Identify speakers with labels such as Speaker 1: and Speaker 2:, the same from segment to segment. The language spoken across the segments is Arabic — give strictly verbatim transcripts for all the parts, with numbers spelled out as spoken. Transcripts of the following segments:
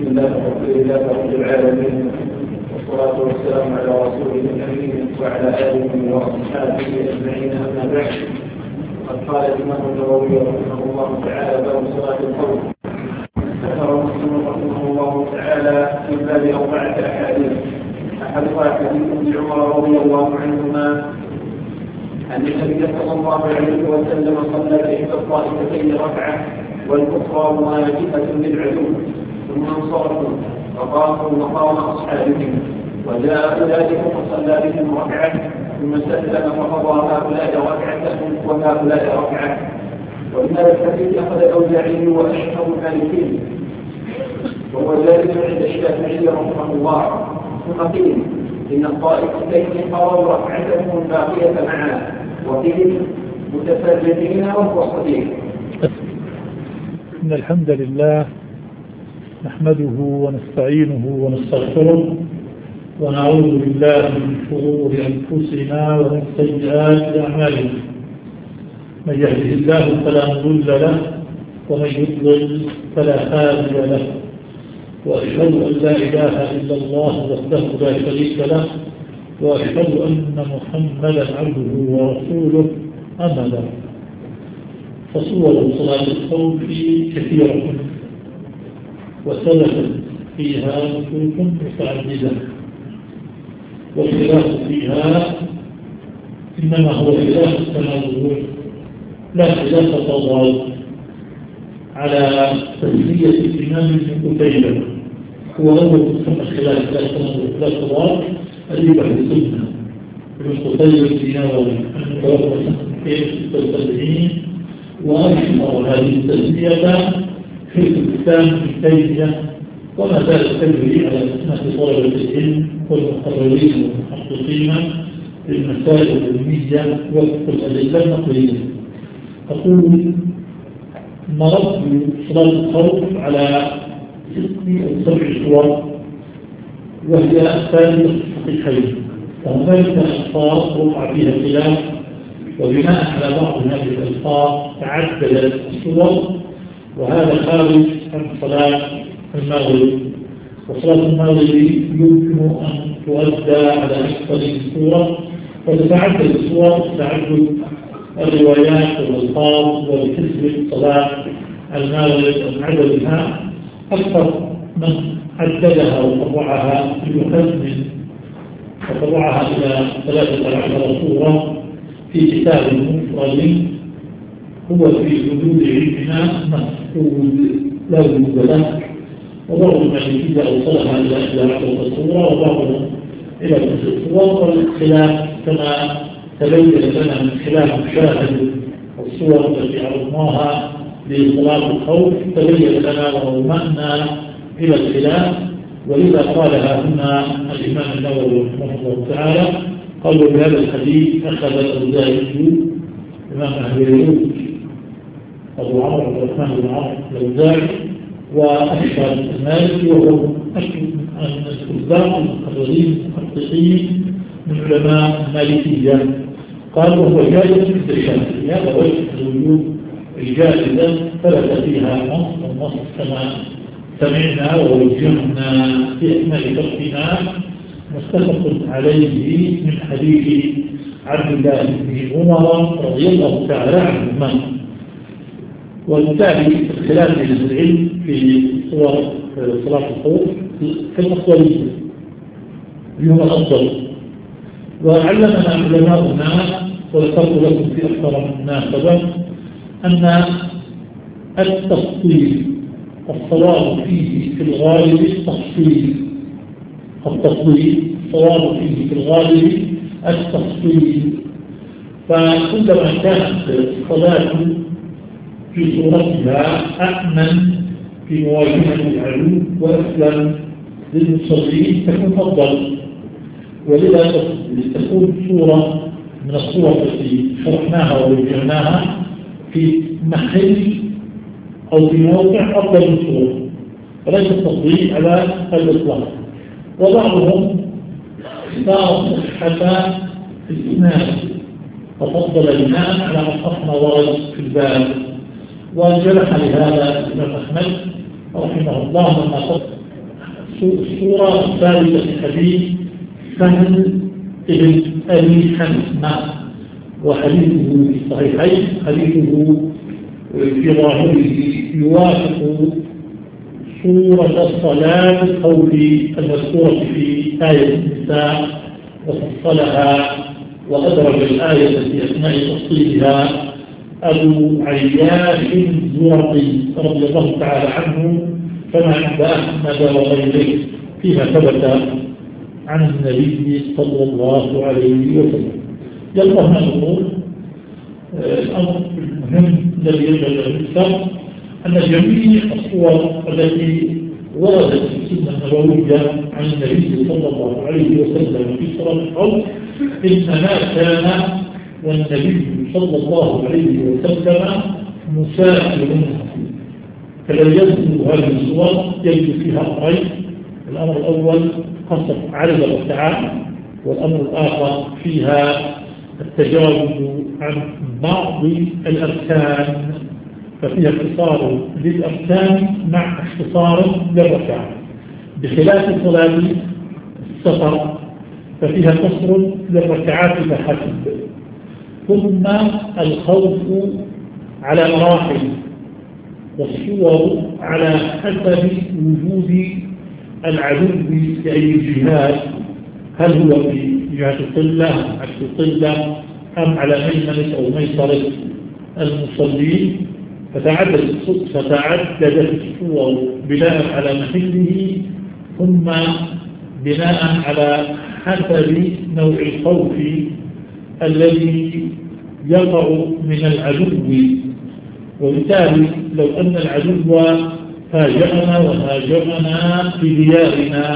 Speaker 1: بسم الله والحمد لله رب العالمين، والصلاة والسلام على رسوله الأمين وعلى آله وأصحابه أجمعين، أما بعد. قد قال الإمام النووي رحمه الله تعالى باب صلاة الخوف. ذكر مسلم رحمه الله تعالى في باب أربعة أحاديث. أحدها حديث ابن عمر رضي الله عنهما أن النبي صلى الله عليه وسلم صلى بإحدى الطائفتين ركعة والأخرى مواجهة للعدو، ثم انصرفوا فقاموا مقام أصحابهم، وجاء أولئك فصلى بهم ركعة ثم سلم فقضى هؤلاء ركعة وهؤلاء ركعة. ومن هذا الحديث أخذ الأوزاعي وأشهر المالكين، وهو ذلك عند الشافعي رحمه الله. ثم قيل إن الطائفتين قرروا ركعتهم الباقية معا، وقيل متفرقين وهو صديق.
Speaker 2: إن الحمد لله نحمده ونستعينه ونستغفره، ونعوذ بالله من شرور أنفسنا ومن سيئات أعمالنا. من يهده الله فلا مضل له، ومن يضلل فلا هادي له، وأشهد أن لا إله إلا الله وحده لا شريك له، وأشهد أن محمدا عبده ورسوله. أما بعد، فصور صلاة الخوف كثيرة وسلف فيها نصوص متعددة، والخلاف فيها إنما هو خلاف التنازع لا خلاف تضاد على تسمية الإمام ابن قتيبة. هو أول مسمى الخلاف لا التنازع لا تضاد الذي بعد السنة ابن قتيبة النووي المتوفى سنة ستة وسبعين، وأشهر هذه التسمية في الإسلام ابن تيمية، وما زال تجري على أسماء طلبة العلم والمقررين والمحققين للمسائل العلمية والأدلة النقلية. أقول مرضت صلاة الخوف على ست أو سبع صور، وهي ثالثة الصحيحين، وهناك ألفاظ وقع فيها خلاف، وبناء على بعض هذه الألفاظ تعددت الصور، وهذا خارج عن صلاة المغرب. وصلاة المغرب يمكن أن تؤدى على أكثر من صورة، وتتعدد الصور تعدد الروايات والألفاظ، وبحسب صلاة المغرب من عددها أكثر من عددها وطبعها بمحزن وطبعها إلى ثلاثة عشر صورة في كتاب مفرد هو في حدود علمنا مفقود لا وجود له، وبعض المالكية أوصلها إلى عشرة صورة وبعضهم إلى تسع صور. والخلاف كما تبين لنا من خلال مشاهد الصور التي عرضناها لصلاة الخوف تبين لنا ورومأنا إلى الخلاف، ولذا قالها هنا الإمام النووي رحمه الله تعالى. قالوا بهذا الحديث أخذ الأوزاعي إمام أهل اليهود أبو عمرو عبد الرحمن بن عمرو الأوزاعي وأشهر المالكي، وهو أشهر من الكتاب المقررين المحققين من علماء المالكية. قال وهو جائز في الشافعي، هذا وجه الوجود الجائزة ثبت فيها نص، والنص كما سمعنا ووجهنا في أثناء بحثنا متفق عليه من حديث عبد الله بن عمر رضي الله تعالى عنهما. وبالتالي الخلاف بين العلم في صور صلاة الخوف في الأفضلية اليوم الأفضل. وعلمنا علماؤنا وذكرت لكم في أكثر من مناسبة أن التفصيل الصواب فيه في الغالب التفصيل التفصيل الصواب فيه في الغالب التفصيل. فكلما كانت الصلاة في صورتها أأمن في مواجهة العدو وأسلم للمصلين تكون أفضل، ولذا تكون صورة من الصور التي شرحناها ووجهناها في محل أو في موقع أفضل من صورة، وليس التفضيل على الإطلاق. وبعضهم اختار صحة الإسناد ففضل بناء على أصحنا ورد في الباب، وجرح لهذا الإمام أحمد رحمه الله لما قال الصورة الثالثة في حديث سهل بن أبي حنفة، وحديثه في الصحيحين حديثه في ظاهره يوافق سورة الصلاة القول المذكورة في آية النساء وفصلها وأدرج الآية في أثناء تفصيلها أبو عياش الزرقي رضي الله تعالى عنه، كما عند أحمد وغيره فيما ثبت عن النبي صلى الله عليه وسلم. يلا نقول الأمر المهم الذي يجب أن نذكر أن جميع الصور التي وردت في السنة النبوية عن النبي صلى الله عليه وسلم في صلاة الخوف إنما كان والنبي صلى الله عليه وسلم مسافر، فلا يجب هذه الصور يجب فيها أمرين: الأمر الأول قصر عدد الركعات، والأمر الآخر فيها التجاوز عن بعض الأركان، ففيها اختصار للأركان مع اختصار للركعات، بخلاف صلاة السفر ففيها قصر للركعات فحسب. ثم الخوف على مراحل، والصور على حسب وجود العدو في أي جهات، هل هو في جهة القلة عكس القلة أم على أيمن أو ميسرة المصلين، فتعددت فتعددت الصور بناء على محله، ثم بناء على حسب نوع الخوف الذي يقع من العدو. وبالتالي لو أن العدو فاجأنا وهاجمنا في ديارنا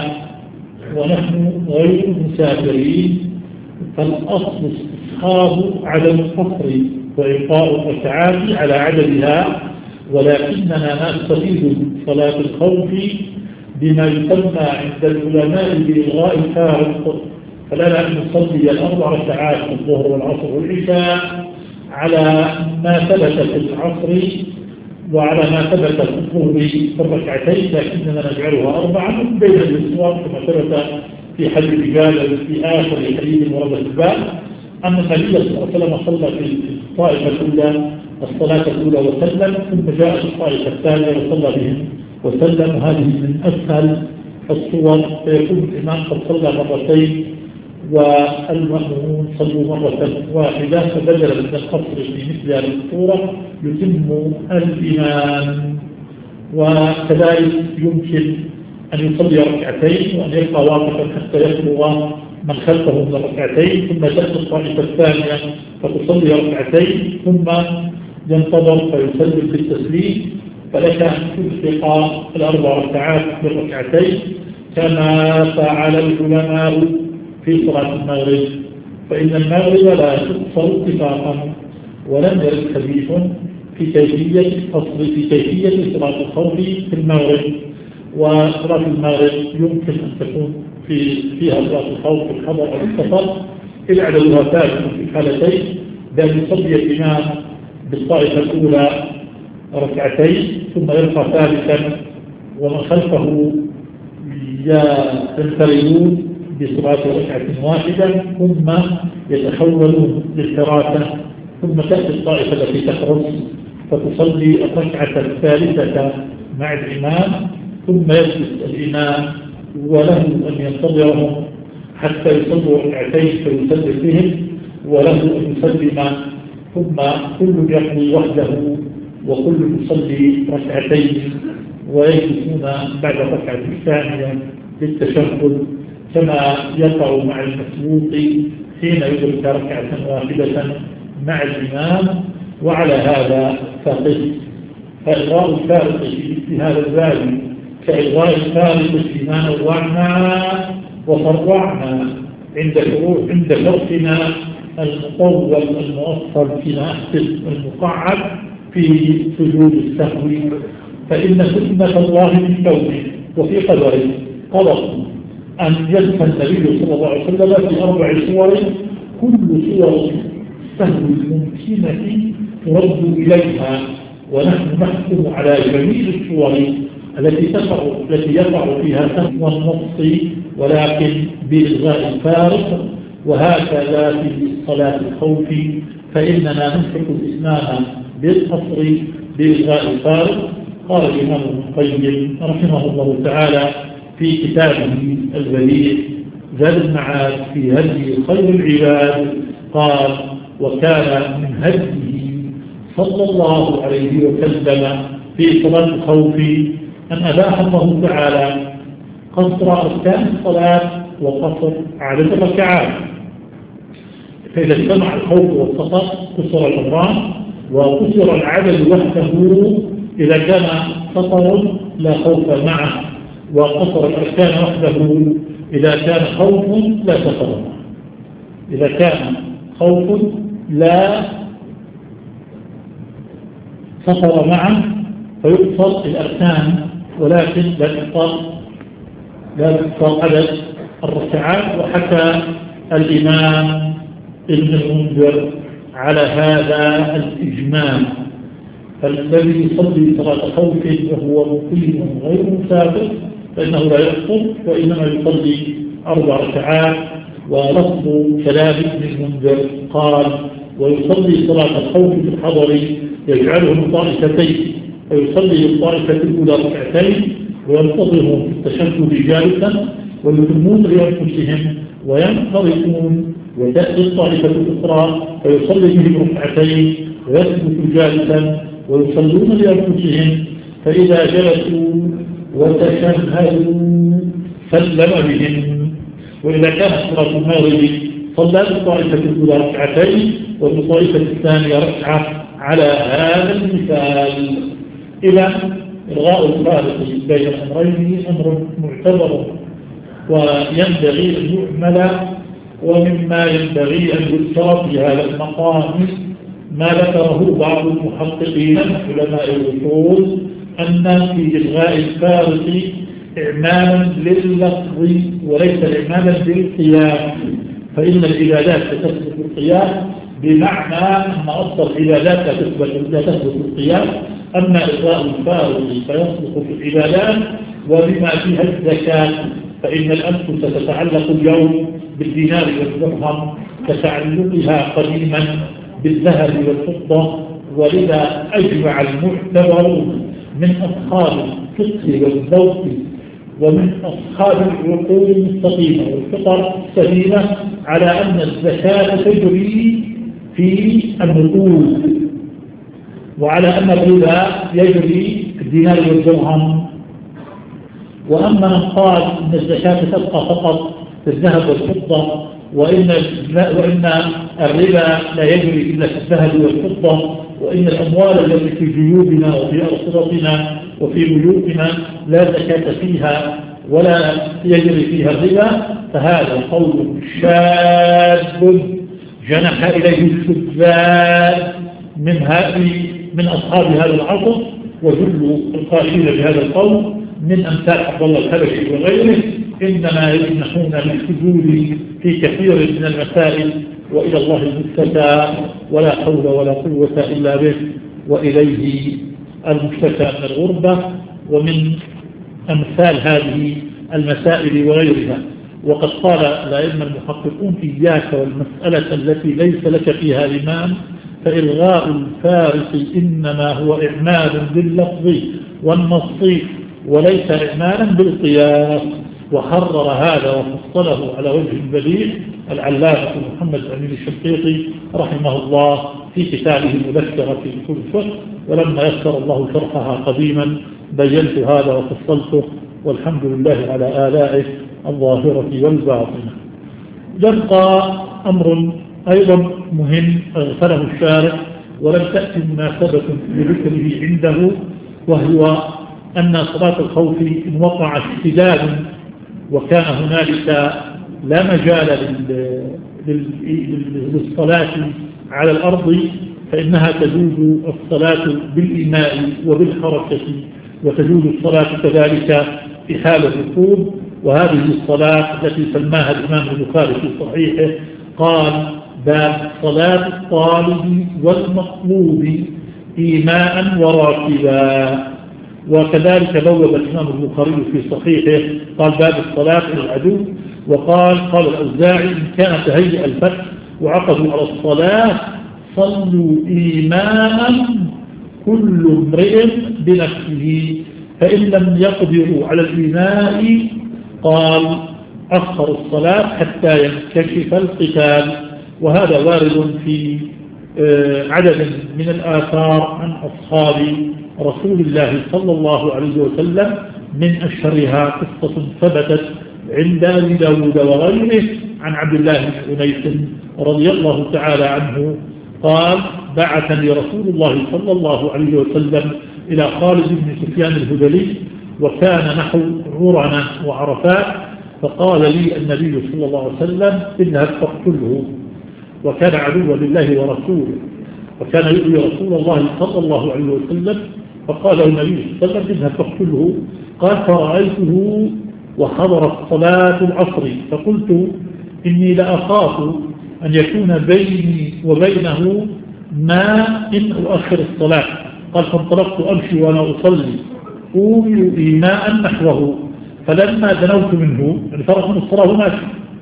Speaker 2: ونحن غير مسافرين، فالأصل استصحاب عدم القصر وإبقاء الركعات على عددها، ولكننا نستفيد صلاة الخوف بما يسمى عند العلماء بإلغاء الفارق، فلا نصلي الأربع ركعات الظهر والعصر والعشاء على ما ثبت في العصر وعلى ما ثبت في الظهر في الركعتين، لكننا نجعلها أربعة بين الأسواق كما ثبت في حديث رجال في آخر حديث ورد الباب أن النبي صلى الله عليه وسلم صلى في الطائفة الأولى الصلاة الأولى وسلم، ثم جاءت الطائفة الثانية وصلى بهم وسلم. هذه من أسهل الصور، فيكون الإمام قد صلى مرتين والمأمومون صلوا مرة واحدة، فبدل من القصر في مثل هذه الصورة يتم الإمام. وكذلك يمكن أن يصلي ركعتين وأن يبقى واقفا حتى يخلو من خلفه من الركعتين، ثم تأتي الطائفة الثانية فتصلي ركعتين ثم ينتظر فيسلم بالتسليم، فلك أن تلحق الأربع ركعات بالركعتين كما فعل العلماء في صلاة المغرب، فإن المغرب لا تقصر اتفاقا، ولم يرد حديث في كيفية الفصل في كيفية صلاة الخوف في المغرب. وصلاة المغرب يمكن أن تكون في فيها صلاة الخوف في الحضر أو السفر، إلى عددها ثابت في الحالتين، بأن يصلي الإمام بالطائفة الأولى ركعتين ثم يرفع ثالثا ومن خلفه ينفردون بصلاة ركعة واحدة، ثم يتحولون للحراسة، ثم تأتي الطائفة التي تحرس فتصلي الركعة الثالثة مع الإمام، ثم يجلس الإمام وله أن ينتظرهم حتى يصلوا ركعتين فيسلم بهم، وله أن يسلم، ثم كل يقضي وحده وكل يصلي ركعتين ويجلسون بعد الركعة الثانية للتشهد، كما يقع مع المسبوق حين يدرك ركعة واحدة مع الإمام. وعلى هذا فقس فإلغاء الفارق في هذا الباب كإلغاء الفارق فيما نوعنا وفرعنا عند شروع عند شرطنا المطول المؤصل في نحسب المقعد في سجود السهو، فإن سنة الله في كونه وفي قدره قضى أن يدفع النبي صلى الله عليه وسلم في أربع صور، كل صور السهو الممكنة ترد إليها، ونحن نحكم على جميع الصور التي تقع التي يقع فيها سهم النص ولكن بإلغاء الفارق، وهكذا في صلاة الخوف فإننا نمسك الإتمام بالقصر بإلغاء الفارق. قال الإمام ابن القيم رحمه الله تعالى في كتابه البديع زاد المعاد في هدي خير العباد قال: وكان من هديه صلى الله عليه وسلم في صلاة الخوف أن أباح الله تعالى قصر أركان الصلاة وقصر عدد الركعات، فإذا اجتمع الخوف والسطر قصر الأمران وقصر العدد وحده إذا كان سطر لا خوف معه، وقصر الأركان وحده إذا كان خوف لا سطر معه. إذا كان خوف لا سطر معه فيقصر الأركان ولكن لا يقصر لا يقصر عدد الركعات. وحكى الإمام ابن المنذر على هذا الإجماع: فالذي يصلي صلاة خوف وهو مقيم غير مسافر فإنه لا يقصر وإنما يصلي أربع ركعات. ولفظ كلام ابن المنذر قال: ويصلي صلاة الخوف في الحضر يجعلهم طائفتين، فيصلي الطائفة الأولى ركعتين وينتظرهم في التشهد جالسا ويتمون لأنفسهم وينصرفون، وتأتي الطائفة الأخرى فيصلي بهم ركعتين ويثبت جالسا ويصلون لأنفسهم، فإذا جلسوا وتشهدوا سلم بهم. وإذا كانت صلاة المغرب صلى الطائفة الأولى ركعتين والطائفة الثانية ركعة على هذا المثال. إذا إلغاء الفارق بين الأمرين أمر معتبر وينبغي أن يعمل. ومما ينبغي أن يذكر في هذا المقام ما ذكره بعض المحققين علماء الوصول أن في إلغاء الفارق إعمالا لللفظ وليس إعمالا للقياس، فإن العبادات تثبت القياس بمعنى أن أصل العبادات لا تثبت لا تثبت القياس، أما إلغاء الفارق فيصدق في العبادات وبما فيها الزكاة، فإن الأنفس تتعلق اليوم بالدينار والدرهم كتعلقها قديما بالذهب والفضة. ولذا أجمع المعتبرون من أصحاب الفقه والذوق ومن أصحاب العقول المستقيمة والفطر السليمة على أن الزكاة تجري في النقود، وعلى أن الربا يجري في الدينار والدرهم. وأما من قال أن الزكاة تبقى فقط في الذهب والفضة وإن, وإن الربا لا يجري إلا في الذهب والفضة، وإن الأموال التي في جيوبنا وفي أرصدتنا وفي بيوتنا لا زكاة فيها ولا يجري فيها الربا، فهذا قول شاذ جنح إليه الشذاذ من هذه من أصحاب هذا العصر، وجل القائلين بهذا القول من أمثال عبد الله الحبشي وغيره إنما يجنحون للسجود في كثير من المسائل، وإلى الله المشتكى ولا حول ولا قوة إلا به، وإليه المشتكى من الغربة ومن أمثال هذه المسائل وغيرها. وقد قال الأئمة المحققون: إياك والمسألة التي ليس لك فيها إمام، فإلغاء الفارق إنما هو إعمال باللفظ والنص وليس إعمالا بالقياس. وحرر هذا وفصله على وجه بديع العلامة محمد أمين الشنقيطي رحمه الله في كتابه المذكرة في كل فقه، ولما يسر الله شرحها قديما بينت هذا وفصلته، والحمد لله على آلائه الظاهرة والباطنة. يبقى أمر أيضا مهم أغفله الشارع ولم تأتي مناسبة لذكره عنده، وهو أن صلاة الخوف إن وقع اشتداد وكان هنالك لا مجال للصلاة على الأرض فإنها تجوز الصلاة بالإيماء وبالحركة، وتجوز الصلاة كذلك في حال الركوب. وهذه الصلاة التي سماها الإمام البخاري في صحيحه قال: باب صلاة الطالب والمطلوب إيماء وراكبا. وكذلك بوب الإمام البخاري في صحيحه قال باب الصلاة إلى العدو، وقال قال الأوزاعي إن كان تهيئ الفتح وعقدوا على الصلاة صلوا إيماء كل امرئ بنفسه، فإن لم يقدروا على الإيماء قال أخر الصلاة حتى ينكشف القتال. وهذا وارد في عدد من الآثار عن أصحاب رسول الله صلى الله عليه وسلم، من أشهرها قصة ثبتت عند أبي داود وغيره عن عبد الله بن أنيس رضي الله تعالى عنه قال بعثني رسول الله صلى الله عليه وسلم إلى خالد بن سفيان الهذلي وكان نحو عرنة وعرفات، فقال لي النبي صلى الله عليه وسلم اذهب فاقتله، وكان عدوا لله ورسوله، وكان يؤذي رسول الله صلى الله عليه وسلم، فقال النبي صلى الله عليه وسلم اذهب فاقتله. قال فرأيته وحضرت صلاة العصر فقلت إني لأخاف أن يكون بيني وبينه ما إن أؤخر الصلاة. قال فانطلقت أمشي وأنا أصلي أومي إيماء نحوه، فلما دنوت منه يعني فرق من الصلاة ماشي.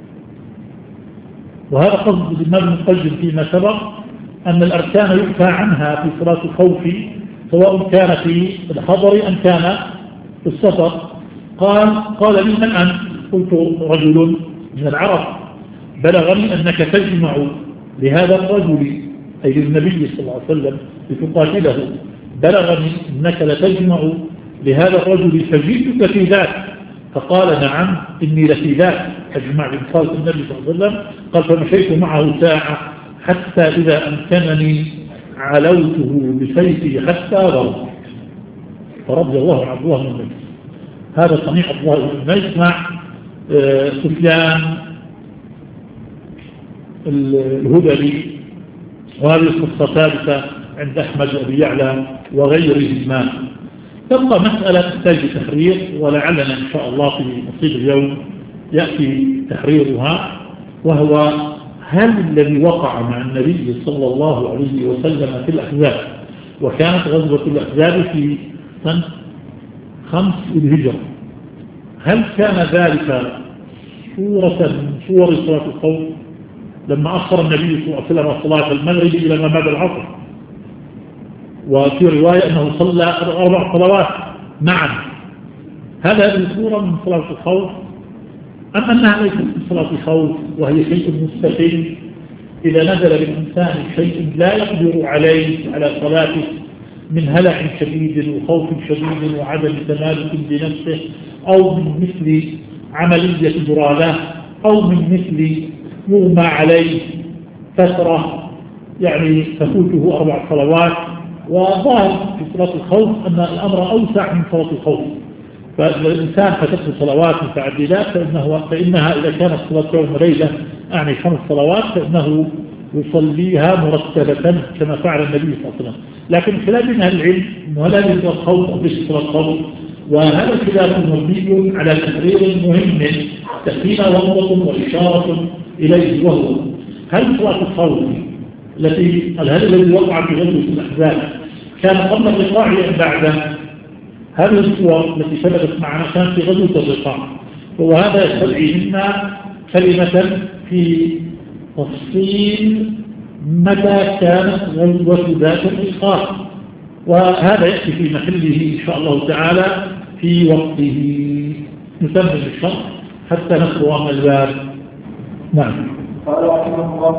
Speaker 2: وهذا قصد الإمام ابن القيم فيما سبق أن الأركان يؤتى عنها في صلاة الخوف سواء كان في الحضر أم كان في السفر. قال قال لي من أنت؟ قلت رجل من العرب، بلغني أنك تجمع لهذا الرجل أي للنبي صلى الله عليه وسلم لتقاتله، بلغني أنك لتجمع لهذا الرجل فجئتك في ذاك. فقال نعم إني لفي ذاك أجمع بمصالة النبي صلى الله عليه وسلم. قال فمشيت معه ساعة حتى إذا أمكنني علوته بسيفي حتى غرب، فرضي الله عن الله من النبي. هذا صنيع الله بن أنيس مع سفيان الهذلي، وهذه القصة ثابتة عند أحمد وأبي يعلى وغيرهما. تبقى مسألة تحتاج تحرير، ولعلنا إن شاء الله في نصيب اليوم يأتي تحريرها، وهو هل الذي وقع مع النبي صلى الله عليه وسلم في الأحزاب، وكانت غزوة الأحزاب في سنة خمس الهجرة، هل كان ذلك صورة من صور صلاة الخوف لما أخر النبي صلى الله عليه وسلم صلاة المغرب إلى ما بعد العصر؟ وفي رواية أنه صلى أربع صلوات معا، هل هذه صورة من صلاة الخوف أم أنها ليست من صلاة الخوف وهي شيء مستحيل إذا نزل بالإنسان شيء لا يقدر عليه على صلاته من هلع شديد وخوف شديد وعدم تمالك بنفسه، أو من مثل عملية برادة، أو من مثل مغمى عليه فترة يعني تفوته أربع صلوات. وظاهر في صلاة الخوف أن الأمر أوسع من صلاة الخوف، فالإنسان فتته صلوات متعددات فإنه فإنها إذا كانت صلاة يوم وليلة أعني خمس صلوات فإنه يصليها مرتبة كما فعل النبي صلى الله عليه وسلم. لكن خلاف من أهل العلم أنه لا يجوز الخوف أو ليس صلاة الخوف، وهذا الخلاف مبني على تقرير مهم تأتينا ومضة وإشارة إليه، وهو هل صلاة الخوف التي الهدف الذي وقع في غزوة الأحزاب كان قبل الرقاع أم بعد؟ هذه الصور التي ثبتت معنا كانت في غزوة الرقاع، وهذا يستدعي منا كلمة في تفصيل متى كانت غزوة ذات الرقاع، وهذا يأتي في محله إن شاء الله تعالى في وقته. نتمم الشرح حتى نقرأ الباب. نعم.
Speaker 1: قال رحمه الله